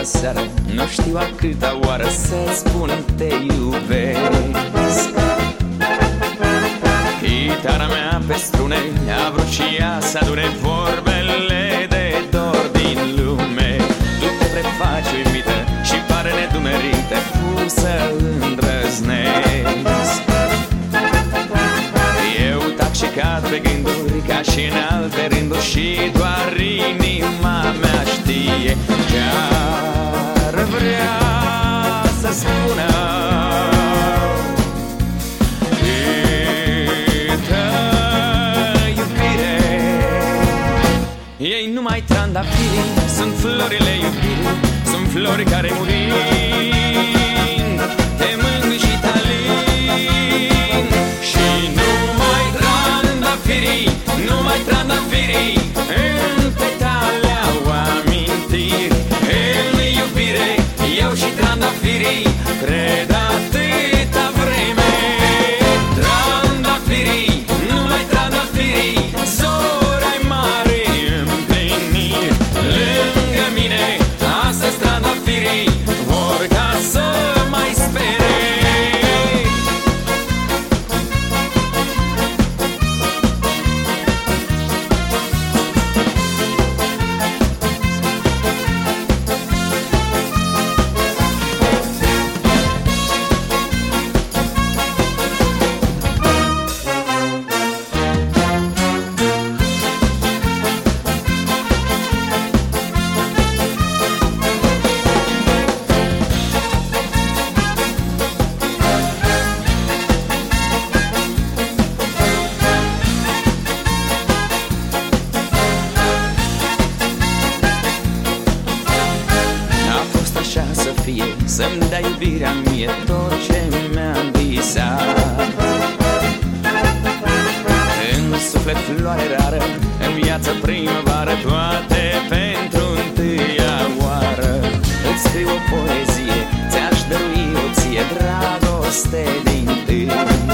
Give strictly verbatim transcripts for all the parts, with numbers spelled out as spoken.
seară, nu știu a câta oară să spun te iubesc. Chitara mea pe strune a vrut și ea să adune vorbele de dor din lume. Tu te prefaci uimită și pare nedumerită, cum să îndrăznesc. Eu tac și cad pe gânduri ca și în alte rânduri și doar inima mea știe ce-ar vrea să spună. Câtă iubire, ei numai trandafiri, sunt florile iubirii, sunt flori care murind te mângâi și talin. Și numai trandafirii, numai trandafirii în petale au amintiri. În iubire, eu și trandafirii cred atâta vreme. Trandafirii, numai trandafirii, zori ai mare împliniri. Lângă mine, astăzi trandafirii vor ca să mai spere. Să-mi dai iubirea mie, tot ce mi-am visat. În suflet floare rară, în viață primăvară, toate pentru întâia oară. Îți scriu o poezie, ți-aș dărui o ție, dragoste din tâi.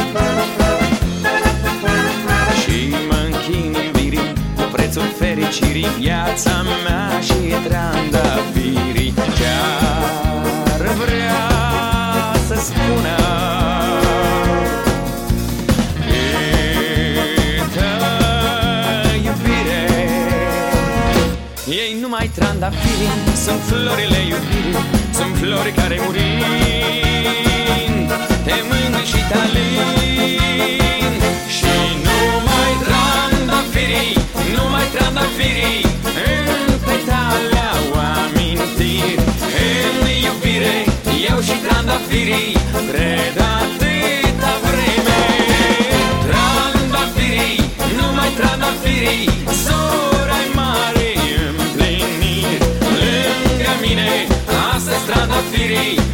Și mă închin iubirii, cu prețul fericirii, viața mea și trandafirii. Ce-ar vrea să spună. Câtă iubire, ei numai trandafirii, sunt florile iubirii, sunt flori care murind te mângâi și talin. Și numai trandafirii, numai trandafirii în petale au amintiri. În iubire, eu și trandafirii cred atâta vreme. Trandafirii, numai trandafirii, zori ai mare împliniri. Lângă mine, astăzi trandafirii